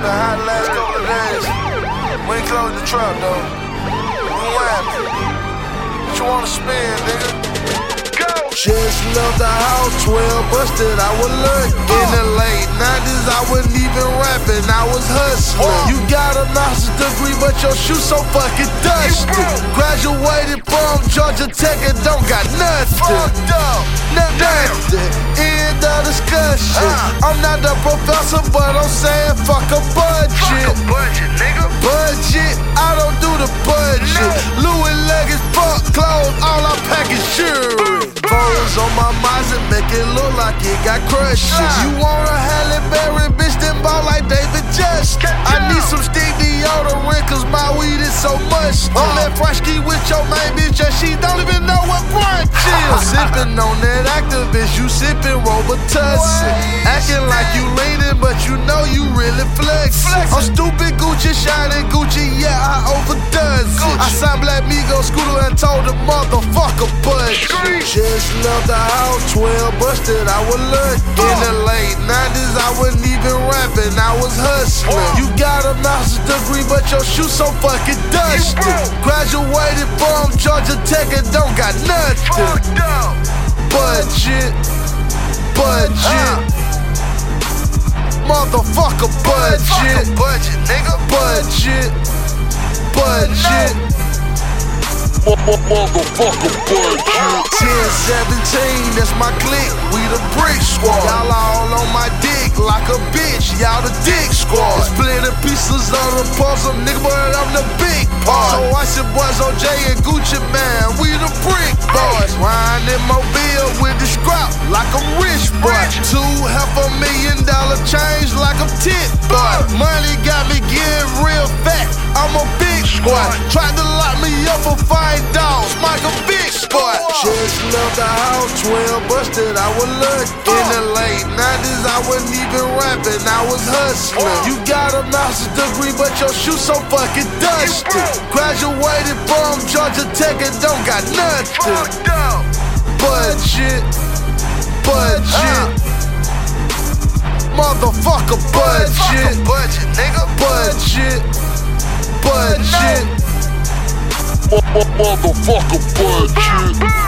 been hot the last couple of days. We ain't closed the trap, though. Rewind me. What you wanna spin, nigga? Go! Just left the house, 12 busted, I was lurking. In the late 90s, I wasn't even rapping, I was hustling. You got a master's degree, but your shoes so fucking dusty. Graduated from Georgia Tech and don't got nothing. Nothing. End of discussion. I'm not the professor, but I'm saying fuck a budget. Fuck a budget, nigga. Budget, I don't do the budget. Louis leggings, fuck clothes, all I pack is jewelry. Phones on my mind and make it look like it got crushed. You want a Halle Berry, bitch, then ball like David Justin. I need some stick deodorant, cause my weed is so much. On that fresh ski with your main bitch, and she don't even know what brunch is. Sippin' on that activist, you sippin' Robitussin. Acting like you leanin', but you know you really flexin'. I'm stupid Gucci, shining Gucci, yeah, I overdoes it. I signed Black Migo Scooter and told the motherfucker budget. Just left the house, 12 busted, I was lurking. In the late 90s, I wasn't even rapping, I was hustling. You got a master's degree, but your shoes so fucking dusty. Graduated from Georgia Tech and don't got nothing. Budget, budget, motherfucker budget, budget, nigga, budget, budget. Motherfucker budget. 10-17, that's my clique, we the brick squad. Y'all all on my dick like a bitch, y'all the dick squad. Split the pieces of the puzzle, nigga, but I'm the big part. So I said boys OJ and Gucci, man, we the brick boys. Riding in Mobile with the scrap like I'm rich, boy. $2.5 million change like I'm tit, boy. Money got me getting real fat, I'm a big boy. Tried to lock me up for fine dogs, Michael Vick, boy. Just left the house, 12 busted, I was lurking. In the late 90s, I wasn't even rapping, I was hustling. You got a master's degree, but your shoes so fucking dusty. Graduated from Georgia Tech and don't got nothing. Budget, budget, motherfucker budget, budget, nigga, budget, budget. Motherfucker budget.